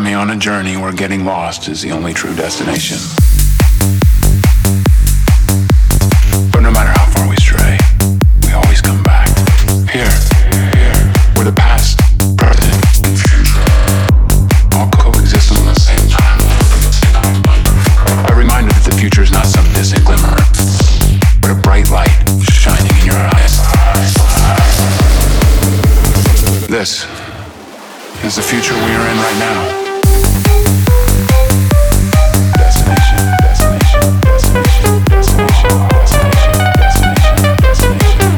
me on a journey where getting lost is the only true destination. But no matter how far we stray, we always come back. Here, where the past, present, and future all coexist on the same time. A reminder that the future is not some distant glimmer, but a bright light shining in your eyes. This is the future we are in right now. Destination, destination, destination, destination, destination, destination, destination,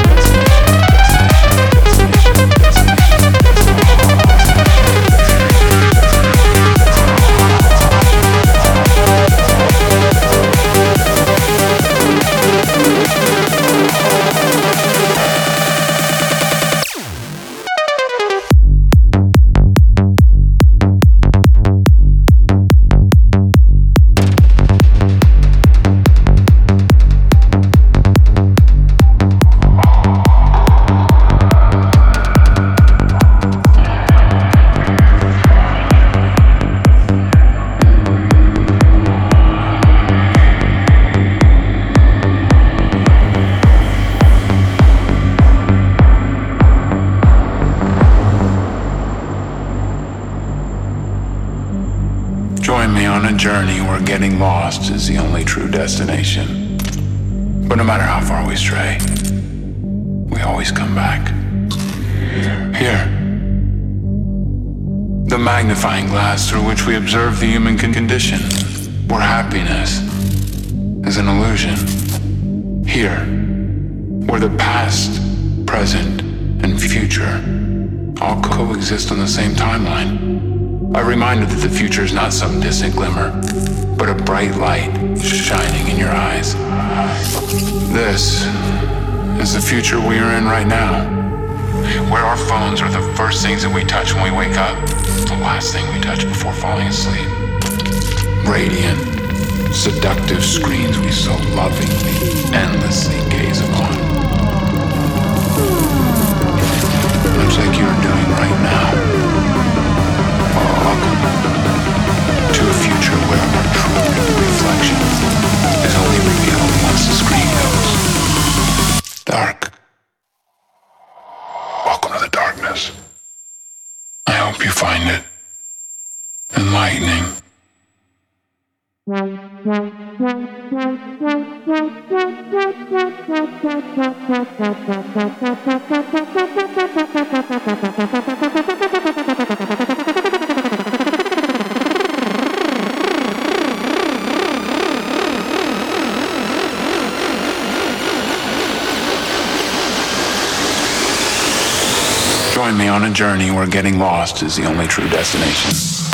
journey where getting lost is the only true destination. But no matter how far we stray, we always come back. Here, the magnifying glass through which we observe the human condition, where happiness is an illusion. Here, where the past, present, and future all coexist on the same timeline. A reminder that the future is not some distant glimmer, but a bright light shining in your eyes. This is the future we are in right now, where our phones are the first things that we touch when we wake up, the last thing we touch before falling asleep. Radiant, seductive screens we so lovingly, endlessly gaze upon. Much like you're doing right now. Welcome to a future where our true reflection is only revealed once the screen goes dark. Welcome to the darkness. I hope you find it enlightening. Join me on a journey where getting lost is the only true destination.